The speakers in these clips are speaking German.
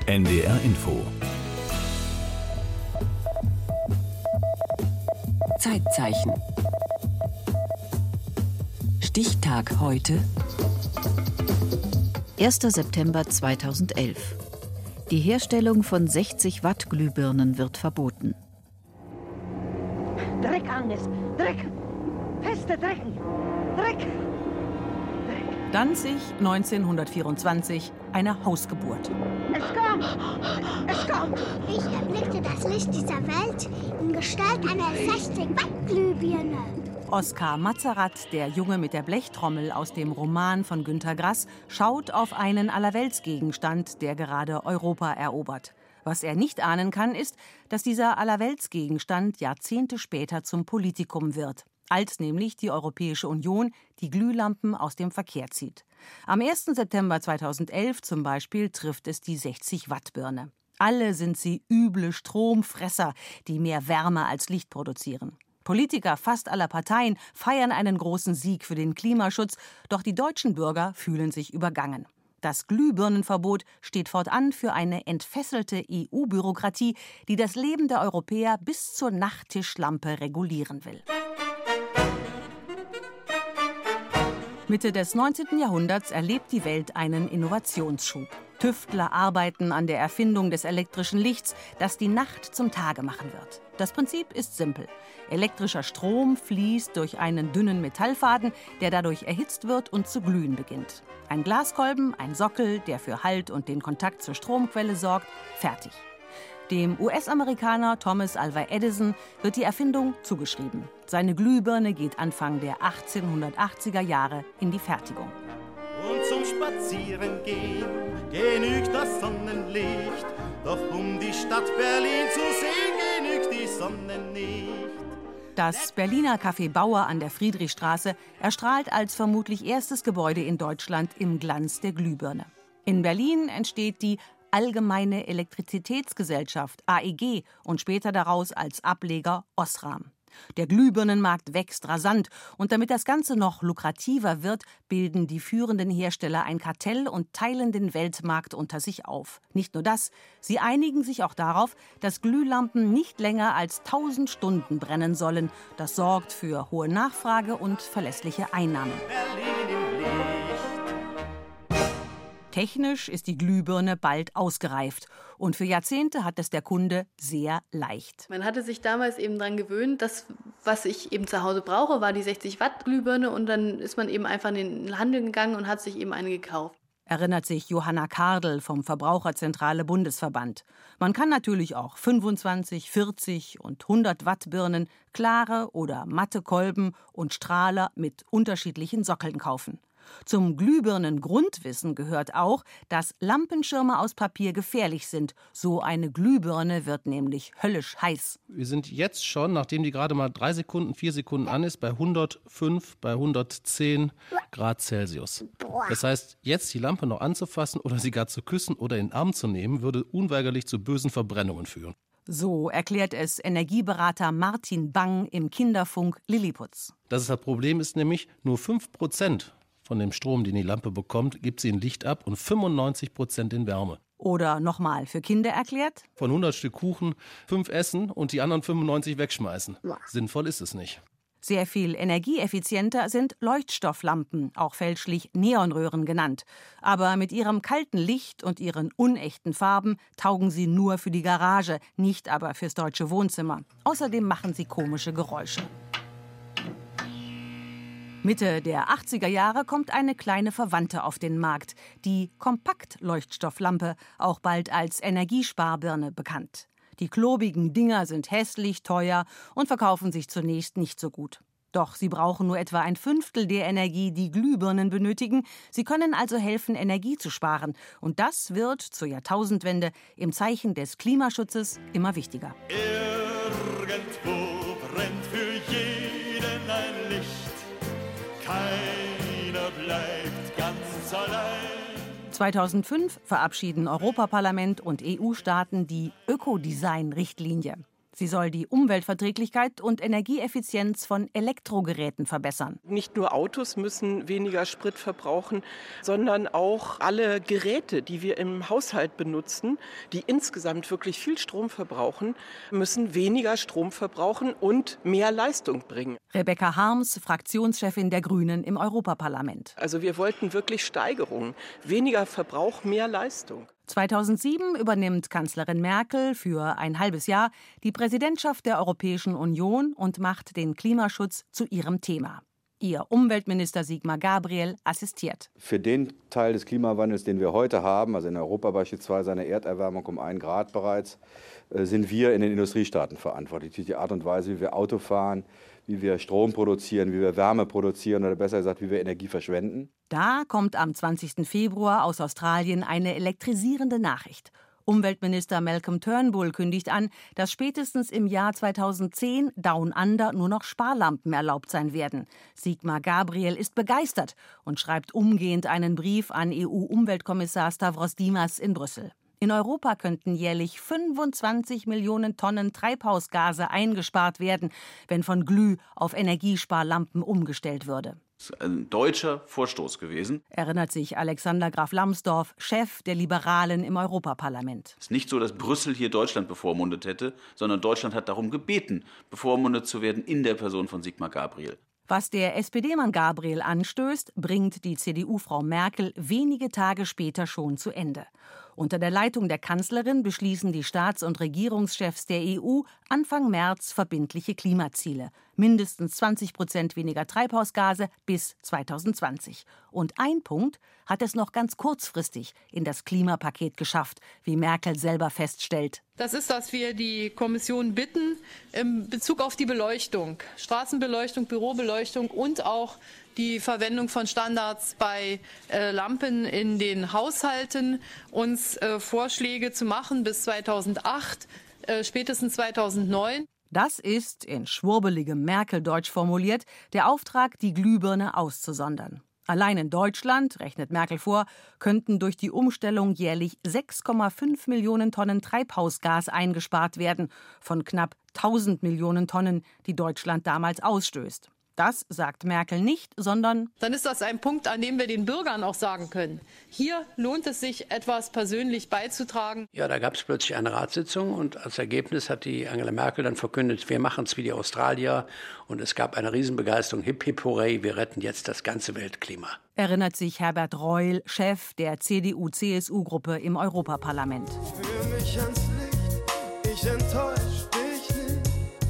NDR Info. Zeitzeichen. Stichtag heute. 1. September 2011. Die Herstellung von 60 Watt Glühbirnen wird verboten. Dreck, Agnes, Dreck! Feste Drecken! Dreck! Danzig 1924, eine Hausgeburt. Es kommt! Es kommt! Ich erblickte das Licht dieser Welt in Gestalt einer 60 Watt Glühbirne. Oskar Matzerath, der Junge mit der Blechtrommel aus dem Roman von Günter Grass, schaut auf einen Allerweltsgegenstand, der gerade Europa erobert. Was er nicht ahnen kann, ist, dass dieser Allerweltsgegenstand Jahrzehnte später zum Politikum wird. Als nämlich die Europäische Union die Glühlampen aus dem Verkehr zieht. Am 1. September 2011 zum Beispiel trifft es die 60-Watt-Birne. Alle sind sie üble Stromfresser, die mehr Wärme als Licht produzieren. Politiker fast aller Parteien feiern einen großen Sieg für den Klimaschutz, doch die deutschen Bürger fühlen sich übergangen. Das Glühbirnenverbot steht fortan für eine entfesselte EU-Bürokratie, die das Leben der Europäer bis zur Nachttischlampe regulieren will. Mitte des 19. Jahrhunderts erlebt die Welt einen Innovationsschub. Tüftler arbeiten an der Erfindung des elektrischen Lichts, das die Nacht zum Tage machen wird. Das Prinzip ist simpel. Elektrischer Strom fließt durch einen dünnen Metallfaden, der dadurch erhitzt wird und zu glühen beginnt. Ein Glaskolben, ein Sockel, der für Halt und den Kontakt zur Stromquelle sorgt, fertig. Dem US-Amerikaner Thomas Alva Edison wird die Erfindung zugeschrieben. Seine Glühbirne geht Anfang der 1880er Jahre in die Fertigung. Und zum Spazierengehen genügt das Sonnenlicht, doch um die Stadt Berlin zu sehen, genügt die Sonne nicht. Das Berliner Café Bauer an der Friedrichstraße erstrahlt als vermutlich erstes Gebäude in Deutschland im Glanz der Glühbirne. In Berlin entsteht die Allgemeine Elektrizitätsgesellschaft, AEG, und später daraus als Ableger Osram. Der Glühbirnenmarkt wächst rasant und damit das Ganze noch lukrativer wird, bilden die führenden Hersteller ein Kartell und teilen den Weltmarkt unter sich auf. Nicht nur das, sie einigen sich auch darauf, dass Glühlampen nicht länger als 1000 Stunden brennen sollen. Das sorgt für hohe Nachfrage und verlässliche Einnahmen. Technisch ist die Glühbirne bald ausgereift und für Jahrzehnte hat es der Kunde sehr leicht. Man hatte sich damals eben daran gewöhnt, dass was ich eben zu Hause brauche, war die 60 Watt Glühbirne und dann ist man eben einfach in den Handel gegangen und hat sich eben eine gekauft. Erinnert sich Johanna Kardel vom Verbraucherzentrale Bundesverband. Man kann natürlich auch 25, 40 und 100 Watt Birnen, klare oder matte Kolben und Strahler mit unterschiedlichen Sockeln kaufen. Zum Glühbirnen-Grundwissen gehört auch, dass Lampenschirme aus Papier gefährlich sind. So eine Glühbirne wird nämlich höllisch heiß. Wir sind jetzt schon, nachdem die gerade mal 3 Sekunden, 4 Sekunden an ist, bei 105, bei 110 Grad Celsius. Das heißt, jetzt die Lampe noch anzufassen oder sie gar zu küssen oder in den Arm zu nehmen, würde unweigerlich zu bösen Verbrennungen führen. So erklärt es Energieberater Martin Bang im Kinderfunk Lilliputz. Das Problem ist nämlich, nur 5% von dem Strom, den die Lampe bekommt, gibt sie in Licht ab und 95% in Wärme. Oder nochmal für Kinder erklärt: Von 100 Stück Kuchen 5 essen und die anderen 95 wegschmeißen. Sinnvoll ist es nicht. Sehr viel energieeffizienter sind Leuchtstofflampen, auch fälschlich Neonröhren genannt. Aber mit ihrem kalten Licht und ihren unechten Farben taugen sie nur für die Garage, nicht aber fürs deutsche Wohnzimmer. Außerdem machen sie komische Geräusche. Mitte der 80er Jahre kommt eine kleine Verwandte auf den Markt, die Kompaktleuchtstofflampe, auch bald als Energiesparbirne bekannt. Die klobigen Dinger sind hässlich, teuer und verkaufen sich zunächst nicht so gut. Doch sie brauchen nur etwa 1/5 der Energie, die Glühbirnen benötigen. Sie können also helfen, Energie zu sparen. Und das wird zur Jahrtausendwende im Zeichen des Klimaschutzes immer wichtiger. Irgendwo brennt für jeden ein Licht. Keiner bleibt ganz allein. 2005 verabschieden Europaparlament und EU-Staaten die Ökodesign-Richtlinie. Sie soll die Umweltverträglichkeit und Energieeffizienz von Elektrogeräten verbessern. Nicht nur Autos müssen weniger Sprit verbrauchen, sondern auch alle Geräte, die wir im Haushalt benutzen, die insgesamt wirklich viel Strom verbrauchen, müssen weniger Strom verbrauchen und mehr Leistung bringen. Rebecca Harms, Fraktionschefin der Grünen im Europaparlament. Also wir wollten wirklich Steigerungen, weniger Verbrauch, mehr Leistung. 2007 übernimmt Kanzlerin Merkel für ein halbes Jahr die Präsidentschaft der Europäischen Union und macht den Klimaschutz zu ihrem Thema. Ihr Umweltminister Sigmar Gabriel assistiert. Für den Teil des Klimawandels, den wir heute haben, also in Europa beispielsweise eine Erderwärmung um 1 Grad bereits, sind wir in den Industriestaaten verantwortlich. Die Art und Weise, wie wir Auto fahren, wie wir Strom produzieren, wie wir Wärme produzieren oder besser gesagt, wie wir Energie verschwenden. Da kommt am 20. Februar aus Australien eine elektrisierende Nachricht. Umweltminister Malcolm Turnbull kündigt an, dass spätestens im Jahr 2010 Down Under nur noch Sparlampen erlaubt sein werden. Sigmar Gabriel ist begeistert und schreibt umgehend einen Brief an EU-Umweltkommissar Stavros Dimas in Brüssel. In Europa könnten jährlich 25 Millionen Tonnen Treibhausgase eingespart werden, wenn von Glüh- auf Energiesparlampen umgestellt würde. Das ist ein deutscher Vorstoß gewesen. Erinnert sich Alexander Graf Lambsdorff, Chef der Liberalen im Europaparlament. Es ist nicht so, dass Brüssel hier Deutschland bevormundet hätte, sondern Deutschland hat darum gebeten, bevormundet zu werden in der Person von Sigmar Gabriel. Was der SPD-Mann Gabriel anstößt, bringt die CDU-Frau Merkel wenige Tage später schon zu Ende. Unter der Leitung der Kanzlerin beschließen die Staats- und Regierungschefs der EU Anfang März verbindliche Klimaziele. Mindestens 20% weniger Treibhausgase bis 2020. Und ein Punkt hat es noch ganz kurzfristig in das Klimapaket geschafft, wie Merkel selber feststellt. Das ist, dass wir die Kommission bitten, in Bezug auf die Beleuchtung, Straßenbeleuchtung, Bürobeleuchtung und auch die Verwendung von Standards bei Lampen in den Haushalten, uns Vorschläge zu machen bis 2008, spätestens 2009. Das ist, in schwurbeligem Merkel-Deutsch formuliert, der Auftrag, die Glühbirne auszusondern. Allein in Deutschland, rechnet Merkel vor, könnten durch die Umstellung jährlich 6,5 Millionen Tonnen Treibhausgas eingespart werden, von knapp 1000 Millionen Tonnen, die Deutschland damals ausstößt. Das sagt Merkel nicht, sondern dann ist das ein Punkt, an dem wir den Bürgern auch sagen können, hier lohnt es sich, etwas persönlich beizutragen. Ja, da gab es plötzlich eine Ratssitzung und als Ergebnis hat die Angela Merkel dann verkündet, wir machen es wie die Australier und es gab eine Riesenbegeisterung, hip hip hooray, wir retten jetzt das ganze Weltklima. Erinnert sich Herbert Reul, Chef der CDU-CSU-Gruppe im Europaparlament. Führ mich ans Licht, ich enttäusch dich nicht.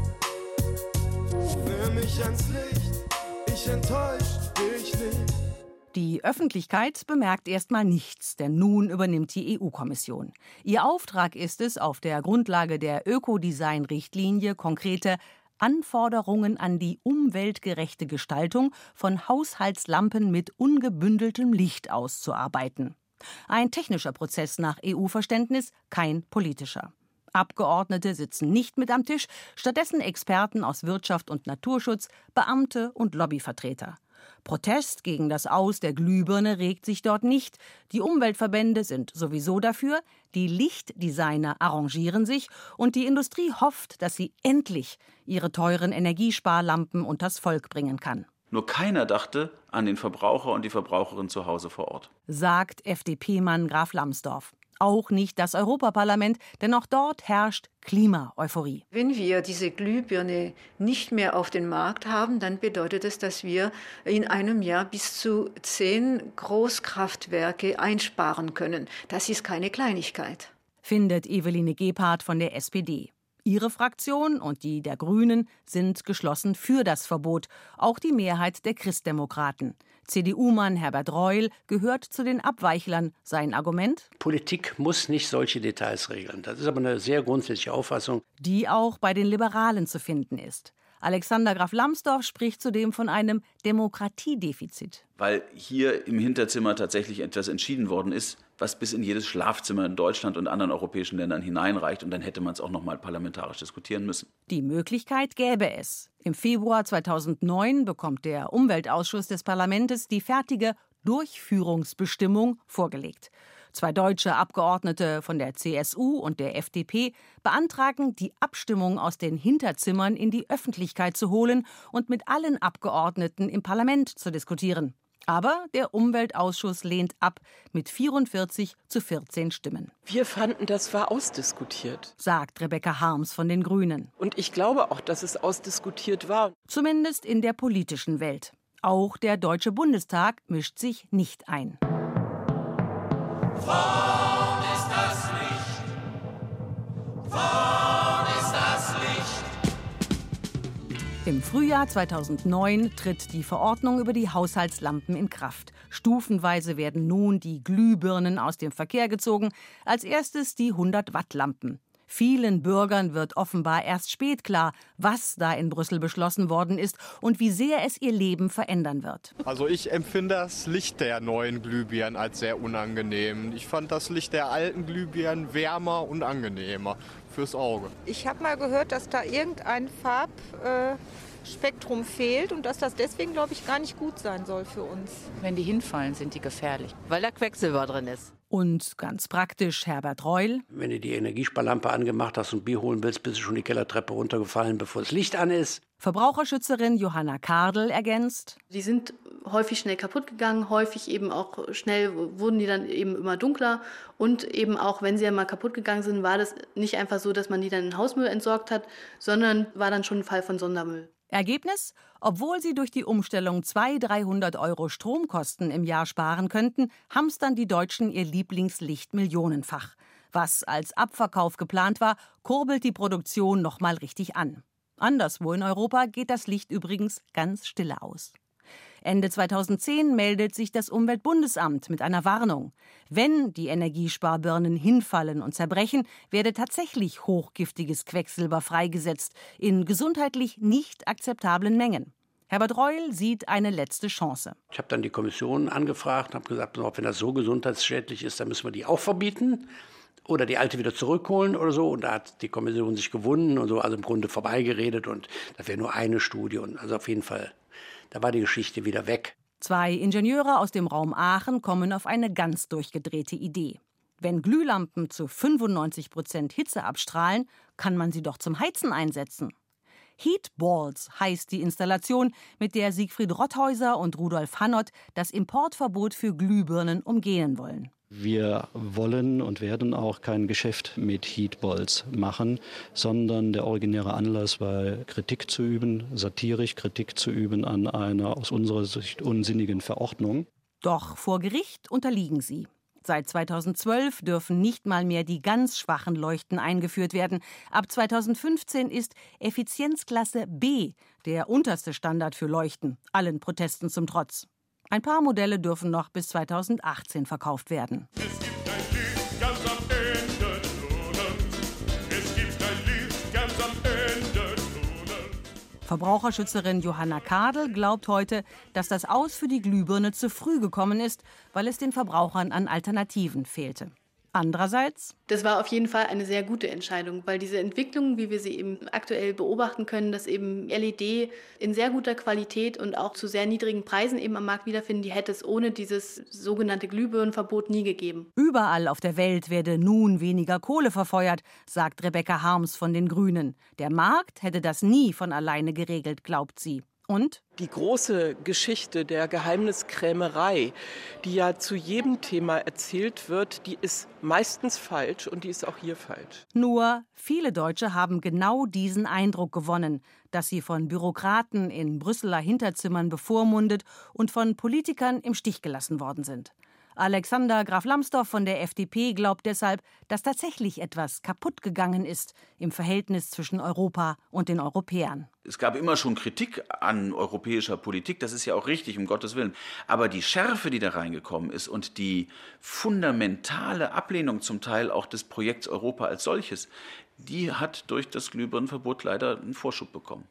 Führ mich ans Licht, ich enttäusch dich nicht. Die Öffentlichkeit bemerkt erstmal nichts, denn nun übernimmt die EU-Kommission. Ihr Auftrag ist es, auf der Grundlage der Ökodesign-Richtlinie konkrete Anforderungen an die umweltgerechte Gestaltung von Haushaltslampen mit ungebündeltem Licht auszuarbeiten. Ein technischer Prozess nach EU-Verständnis, kein politischer. Abgeordnete sitzen nicht mit am Tisch, stattdessen Experten aus Wirtschaft und Naturschutz, Beamte und Lobbyvertreter. Protest gegen das Aus der Glühbirne regt sich dort nicht. Die Umweltverbände sind sowieso dafür, die Lichtdesigner arrangieren sich und die Industrie hofft, dass sie endlich ihre teuren Energiesparlampen unters Volk bringen kann. Nur keiner dachte an den Verbraucher und die Verbraucherin zu Hause vor Ort. Sagt FDP-Mann Graf Lambsdorff. Auch nicht das Europaparlament, denn auch dort herrscht Klima-Euphorie. Wenn wir diese Glühbirne nicht mehr auf den Markt haben, dann bedeutet es, dass wir in einem Jahr bis zu 10 Großkraftwerke einsparen können. Das ist keine Kleinigkeit. Findet Eveline Gebhardt von der SPD. Ihre Fraktion und die der Grünen sind geschlossen für das Verbot, auch die Mehrheit der Christdemokraten. CDU-Mann Herbert Reul gehört zu den Abweichlern. Sein Argument? Politik muss nicht solche Details regeln. Das ist aber eine sehr grundsätzliche Auffassung, die auch bei den Liberalen zu finden ist. Alexander Graf Lambsdorff spricht zudem von einem Demokratiedefizit. Weil hier im Hinterzimmer tatsächlich etwas entschieden worden ist, was bis in jedes Schlafzimmer in Deutschland und anderen europäischen Ländern hineinreicht. Und dann hätte man es auch noch mal parlamentarisch diskutieren müssen. Die Möglichkeit gäbe es. Im Februar 2009 bekommt der Umweltausschuss des Parlaments die fertige Durchführungsbestimmung vorgelegt. 2 deutsche Abgeordnete von der CSU und der FDP beantragen, die Abstimmung aus den Hinterzimmern in die Öffentlichkeit zu holen und mit allen Abgeordneten im Parlament zu diskutieren. Aber der Umweltausschuss lehnt ab mit 44:14 Stimmen. Wir fanden, das war ausdiskutiert, sagt Rebecca Harms von den Grünen. Und ich glaube auch, dass es ausdiskutiert war. Zumindest in der politischen Welt. Auch der Deutsche Bundestag mischt sich nicht ein. Vorn ist das Licht, vorn ist das Licht. Im Frühjahr 2009 tritt die Verordnung über die Haushaltslampen in Kraft. Stufenweise werden nun die Glühbirnen aus dem Verkehr gezogen, als erstes die 100-Watt-Lampen. Vielen Bürgern wird offenbar erst spät klar, was da in Brüssel beschlossen worden ist und wie sehr es ihr Leben verändern wird. Also ich empfinde das Licht der neuen Glühbirnen als sehr unangenehm. Ich fand das Licht der alten Glühbirnen wärmer und angenehmer fürs Auge. Ich habe mal gehört, dass da irgendein Farbspektrum fehlt und dass das deswegen, glaube ich, gar nicht gut sein soll für uns. Wenn die hinfallen, sind die gefährlich, weil da Quecksilber drin ist. Und ganz praktisch Herbert Reul. Wenn du die Energiesparlampe angemacht hast und Bier holen willst, bist du schon die Kellertreppe runtergefallen, bevor das Licht an ist. Verbraucherschützerin Johanna Kardel ergänzt. Die sind häufig schnell kaputt gegangen, häufig eben auch schnell wurden die dann eben immer dunkler. Und eben auch, wenn sie einmal kaputt gegangen sind, war das nicht einfach so, dass man die dann in den Hausmüll entsorgt hat, sondern war dann schon ein Fall von Sondermüll. Ergebnis? Obwohl sie durch die Umstellung 200-300 € Stromkosten im Jahr sparen könnten, hamstern die Deutschen ihr Lieblingslicht millionenfach. Was als Abverkauf geplant war, kurbelt die Produktion noch mal richtig an. Anderswo in Europa geht das Licht übrigens ganz stille aus. Ende 2010 meldet sich das Umweltbundesamt mit einer Warnung. Wenn die Energiesparbirnen hinfallen und zerbrechen, werde tatsächlich hochgiftiges Quecksilber freigesetzt, in gesundheitlich nicht akzeptablen Mengen. Herbert Reul sieht eine letzte Chance. Ich habe dann die Kommission angefragt und habe gesagt, wenn das so gesundheitsschädlich ist, dann müssen wir die auch verbieten. Oder die alte wieder zurückholen oder so. Und da hat die Kommission sich gewunden und so, also im Grunde vorbeigeredet. Und das wäre nur eine Studie. Und also auf jeden Fall, da war die Geschichte wieder weg. 2 Ingenieure aus dem Raum Aachen kommen auf eine ganz durchgedrehte Idee. Wenn Glühlampen zu 95% Hitze abstrahlen, kann man sie doch zum Heizen einsetzen. Heatballs heißt die Installation, mit der Siegfried Rotthäuser und Rudolf Hannott das Importverbot für Glühbirnen umgehen wollen. Wir wollen und werden auch kein Geschäft mit Heatballs machen, sondern der originäre Anlass war, Kritik zu üben, satirisch Kritik zu üben an einer aus unserer Sicht unsinnigen Verordnung. Doch vor Gericht unterliegen sie. Seit 2012 dürfen nicht mal mehr die ganz schwachen Leuchten eingeführt werden. Ab 2015 ist Effizienzklasse B der unterste Standard für Leuchten, allen Protesten zum Trotz. Ein paar Modelle dürfen noch bis 2018 verkauft werden. Es gibt ein Licht ganz am Ende des Tunnels. Es gibt ein Licht ganz am Ende des Tunnels. Verbraucherschützerin Johanna Kardel glaubt heute, dass das Aus für die Glühbirne zu früh gekommen ist, weil es den Verbrauchern an Alternativen fehlte. Andererseits? Das war auf jeden Fall eine sehr gute Entscheidung, weil diese Entwicklung, wie wir sie eben aktuell beobachten können, dass eben LED in sehr guter Qualität und auch zu sehr niedrigen Preisen eben am Markt wiederfinden, die hätte es ohne dieses sogenannte Glühbirnenverbot nie gegeben. Überall auf der Welt werde nun weniger Kohle verfeuert, sagt Rebecca Harms von den Grünen. Der Markt hätte das nie von alleine geregelt, glaubt sie. Und? Die große Geschichte der Geheimniskrämerei, die ja zu jedem Thema erzählt wird, die ist meistens falsch und die ist auch hier falsch. Nur viele Deutsche haben genau diesen Eindruck gewonnen, dass sie von Bürokraten in Brüsseler Hinterzimmern bevormundet und von Politikern im Stich gelassen worden sind. Alexander Graf Lambsdorff von der FDP glaubt deshalb, dass tatsächlich etwas kaputt gegangen ist im Verhältnis zwischen Europa und den Europäern. Es gab immer schon Kritik an europäischer Politik, das ist ja auch richtig, um Gottes Willen. Aber die Schärfe, die da reingekommen ist und die fundamentale Ablehnung zum Teil auch des Projekts Europa als solches, die hat durch das Glühbirnenverbot leider einen Vorschub bekommen.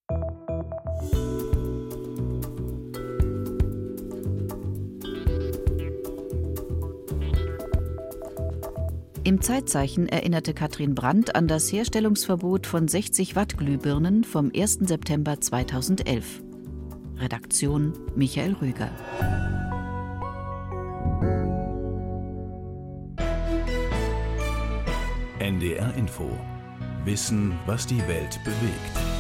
Im Zeitzeichen erinnerte Katrin Brandt an das Herstellungsverbot von 60-Watt-Glühbirnen vom 1. September 2011. Redaktion Michael Rüger. NDR Info. Wissen, was die Welt bewegt.